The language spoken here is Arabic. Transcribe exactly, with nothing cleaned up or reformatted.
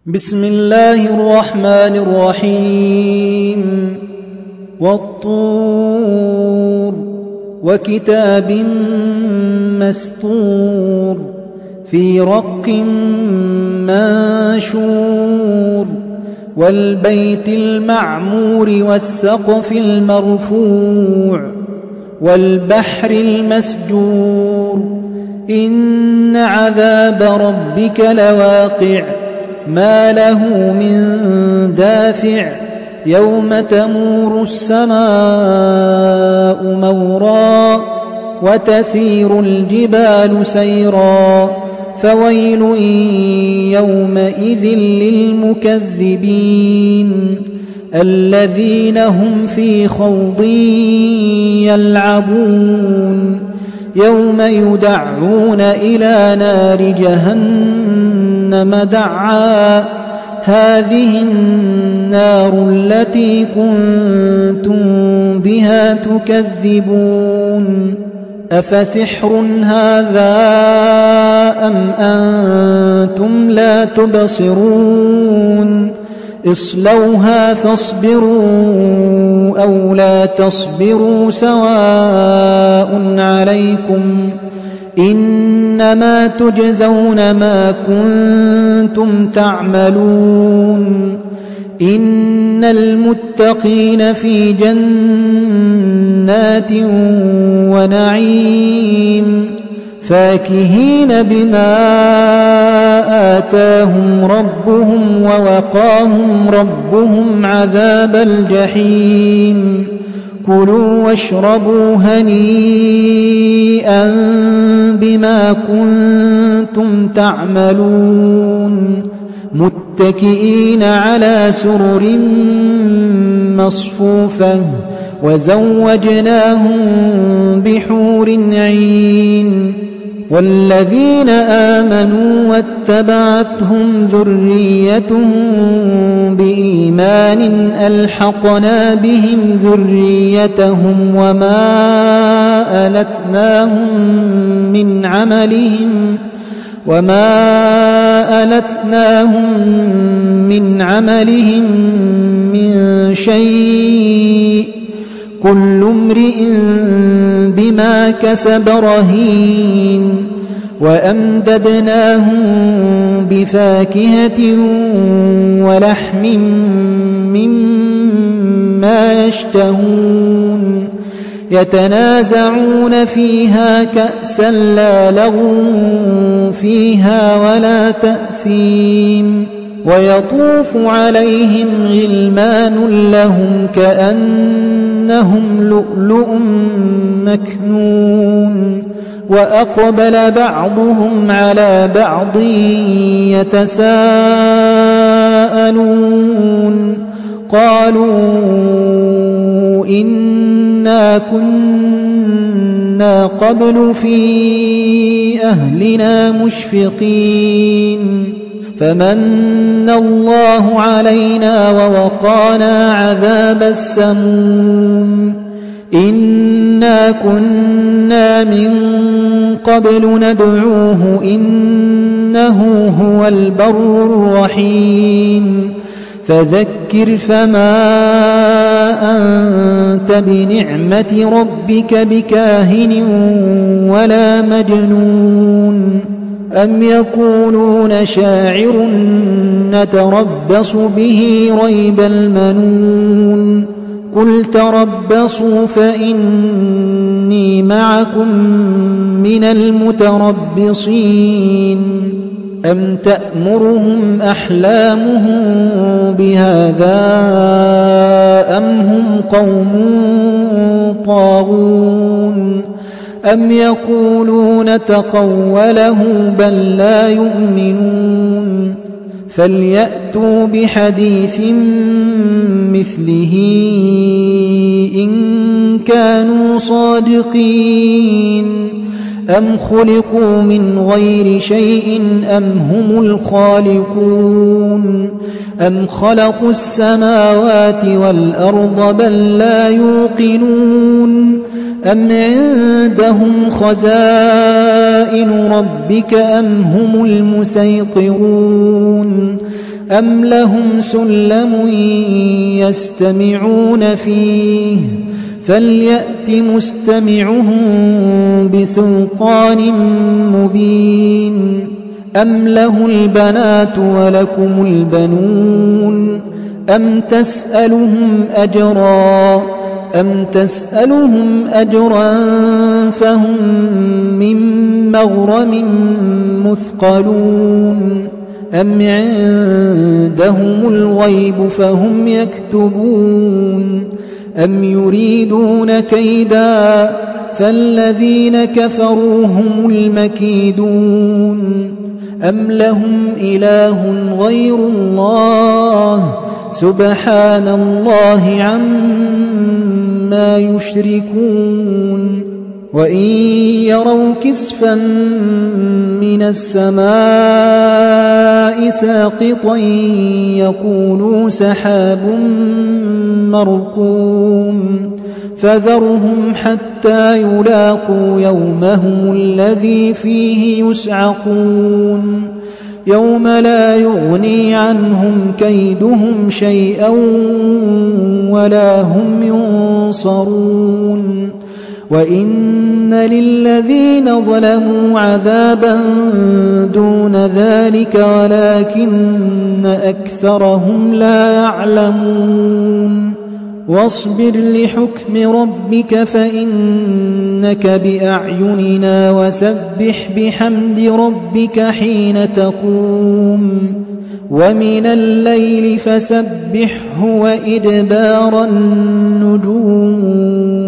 بسم الله الرحمن الرحيم والطور وكتاب مسطور في رق منشور والبيت المعمور والسقف المرفوع والبحر المسجور إن عذاب ربك لواقع ما له من دافع يوم تمور السماء مورا وتسير الجبال سيرا فويل يومئذ للمكذبين الذين هم في خوض يلعبون يوم يدعون إلى نار جهنم دعا هذه النار التي كنتم بها تكذبون أفسحر هذا أم أنتم لا تبصرون اصلوها فاصبروا أو لا تصبروا سواء عليكم إنما تجزون ما كنتم تعملون إن المتقين في جنات ونعيم فاكهين بما آتاهم ربهم ووقاهم ربهم عذاب الجحيم كلوا واشربوا هنيئا بما كنتم تعملون متكئين على سرر مصفوفة وزوجناهم بحور عين والذين آمنوا واتبعتهم ذريتهم بإيمان ألحقنا بهم ذريتهم وما ألتناهم من عملهم وما ألتناهم من عملهم من شيء كل امرئ بما كسب رهين وأمددناهم بفاكهة ولحم مما يشتهون يتنازعون فيها كأسا لا لغو فيها ولا تأثيم ويطوف عليهم غلمان لهم كأنهم لؤلؤ مكنون وأقبل بعضهم على بعض يتساءلون قالوا إنا كنا قبل في أهلنا مشفقين فمن الله علينا ووقانا عذاب السموم إنا كنا من قبل ندعوه إنه هو البر الرحيم فذكر فما أنت بنعمة ربك بكاهن ولا مجنون أم يقولون شاعر نتربص به ريب المنون قل تربصوا فإني معكم من المتربصين أم تأمرهم أحلامهم بهذا أم هم قوم طاغون أم يقولون تقوله بل لا يؤمنون فليأتوا بحديث مثله إن كانوا صادقين أم خلقوا من غير شيء أم هم الخالقون أم خلقوا السماوات والأرض بل لا يوقنون أم عندهم خزائن ربك أم هم المسيطرون أم لهم سلم يستمعون فيه فليأت مستمعهم بسلطان مبين أم له البنات ولكم البنون أم تسألهم أجرا أم تسألهم أجرا فهم من مغرم مثقلون أم عندهم الغيب فهم يكتبون أم يريدون كيدا فالذين كفروا هم المكيدون أم لهم إله غير الله سبحان الله عما يشركون وإن يروا كسفا من السماء ساقطا يقولوا سحاب مركوم فذرهم حتى يلاقوا يومهم الذي فيه يسعقون يوم لا يغني عنهم كيدهم شيئا ولا هم ينصرون وإن للذين ظلموا عذابا دون ذلك ولكن أكثرهم لا يعلمون واصبر لحكم ربك فإنك بأعيننا وسبح بحمد ربك حين تقوم ومن الليل فسبحه وإدبار النجوم